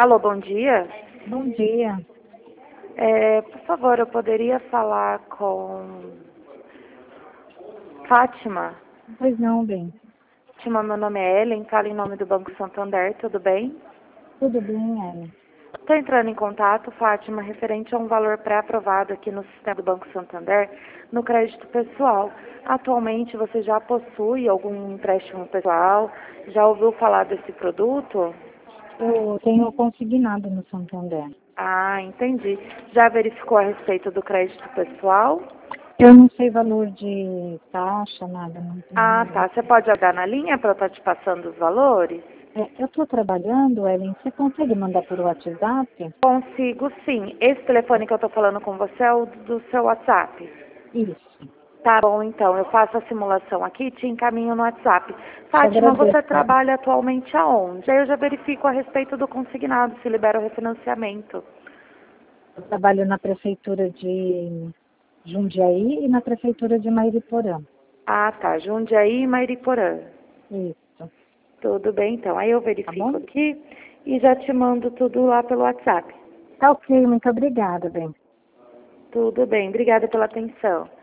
Alô, bom dia. Bom dia. Por favor, eu poderia falar com Fátima? Pois não, bem. Fátima, meu nome é Ellen, falo em nome do Banco Santander, tudo bem? Tudo bem, Ellen? Estou entrando em contato, Fátima, referente a um valor pré-aprovado aqui no sistema do Banco Santander, no crédito pessoal. Atualmente, você já possui algum empréstimo pessoal? Já ouviu falar desse produto? Eu tenho consignado no Santander. Ah, entendi. Já verificou a respeito do crédito pessoal? Eu não sei valor de taxa, nada. Ah, tá. Você pode olhar na linha para eu estar te passando os valores? Eu estou trabalhando, Ellen. Você consegue mandar por WhatsApp? Consigo, sim. Esse telefone que eu estou falando com você é o do seu WhatsApp. Isso. Tá bom, então. Eu faço a simulação aqui e te encaminho no WhatsApp. Te Fátima, agradeço. você trabalha atualmente aonde? Aí eu já verifico a respeito do consignado, se libera o refinanciamento. Eu trabalho na prefeitura de Jundiaí e na prefeitura de Mairiporã. Ah, tá. Jundiaí e Mairiporã. Isso. Tudo bem, então. Aí eu Tá verifico bom? aqui e já te mando tudo lá pelo WhatsApp. Tá ok. Muito obrigada, bem. Tudo bem. Obrigada pela atenção.